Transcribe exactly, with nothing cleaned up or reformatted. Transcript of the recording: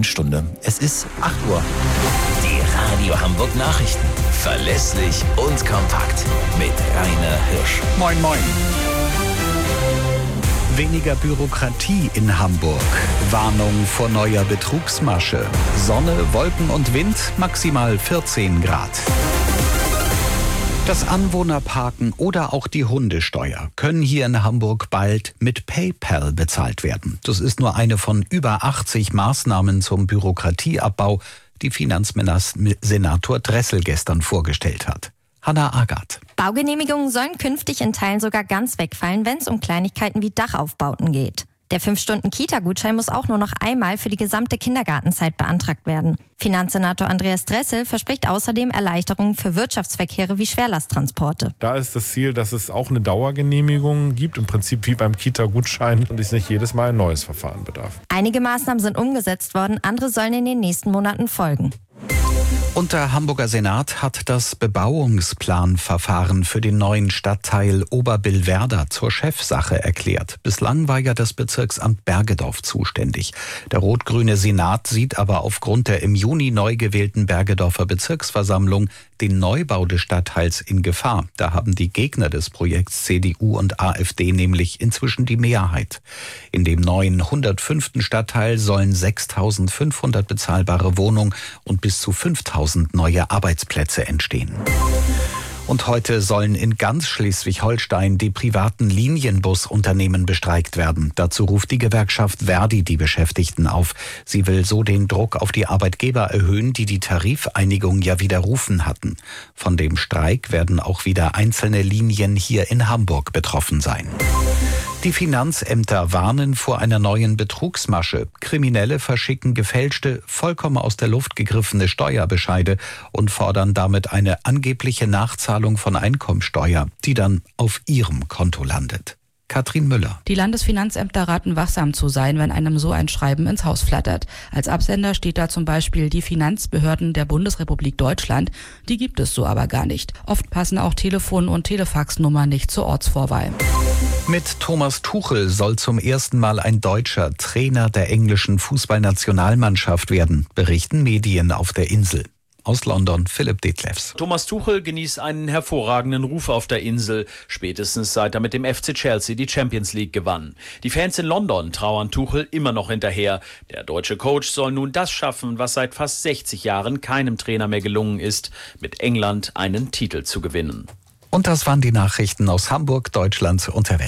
neuen Stunde. Es ist acht Uhr. Die Radio Hamburg Nachrichten. Verlässlich und kompakt. Mit Rainer Hirsch. Moin, moin. Weniger Bürokratie in Hamburg. Warnung vor neuer Betrugsmasche. Sonne, Wolken und Wind, maximal vierzehn Grad. Das Anwohnerparken oder auch die Hundesteuer können hier in Hamburg bald mit PayPal bezahlt werden. Das ist nur eine von über achtzig Maßnahmen zum Bürokratieabbau, die Finanzsenator Dressel gestern vorgestellt hat. Hanna Agath. Baugenehmigungen sollen künftig in Teilen sogar ganz wegfallen, wenn es um Kleinigkeiten wie Dachaufbauten geht. Der fünf Stunden Kita-Gutschein muss auch nur noch einmal für die gesamte Kindergartenzeit beantragt werden. Finanzsenator Andreas Dressel verspricht außerdem Erleichterungen für Wirtschaftsverkehre wie Schwerlasttransporte. Da ist das Ziel, dass es auch eine Dauergenehmigung gibt, im Prinzip wie beim Kita-Gutschein, und es nicht jedes Mal ein neues Verfahren bedarf. Einige Maßnahmen sind umgesetzt worden, andere sollen in den nächsten Monaten folgen. Und der Hamburger Senat hat das Bebauungsplanverfahren für den neuen Stadtteil Oberbillwerder zur Chefsache erklärt. Bislang war ja das Bezirksamt Bergedorf zuständig. Der rot-grüne Senat sieht aber aufgrund der im Juni neu gewählten Bergedorfer Bezirksversammlung den Neubau des Stadtteils in Gefahr. Da haben die Gegner des Projekts C D U und AfD nämlich inzwischen die Mehrheit. In dem neuen hundertfünften Stadtteil sollen sechstausendfünfhundert bezahlbare Wohnungen und bis zu fünftausend neue Arbeitsplätze entstehen. Und heute sollen in ganz Schleswig-Holstein die privaten Linienbusunternehmen bestreikt werden. Dazu ruft die Gewerkschaft Verdi die Beschäftigten auf. Sie will so den Druck auf die Arbeitgeber erhöhen, die die Tarifeinigung ja widerrufen hatten. Von dem Streik werden auch wieder einzelne Linien hier in Hamburg betroffen sein. Die Finanzämter warnen vor einer neuen Betrugsmasche. Kriminelle verschicken gefälschte, vollkommen aus der Luft gegriffene Steuerbescheide und fordern damit eine angebliche Nachzahlung von Einkommensteuer, die dann auf ihrem Konto landet. Katrin Müller. Die Landesfinanzämter raten wachsam zu sein, wenn einem so ein Schreiben ins Haus flattert. Als Absender steht da zum Beispiel die Finanzbehörden der Bundesrepublik Deutschland. Die gibt es so aber gar nicht. Oft passen auch Telefon- und Telefaxnummern nicht zur Ortsvorwahl. Mit Thomas Tuchel soll zum ersten Mal ein Deutscher Trainer der englischen Fußballnationalmannschaft werden, berichten Medien auf der Insel. Aus London, Philipp Detlefs. Thomas Tuchel genießt einen hervorragenden Ruf auf der Insel, spätestens seit er mit dem F C Chelsea die Champions League gewann. Die Fans in London trauern Tuchel immer noch hinterher. Der deutsche Coach soll nun das schaffen, was seit fast sechzig Jahren keinem Trainer mehr gelungen ist, mit England einen Titel zu gewinnen. Und das waren die Nachrichten aus Hamburg, Deutschland und der Welt.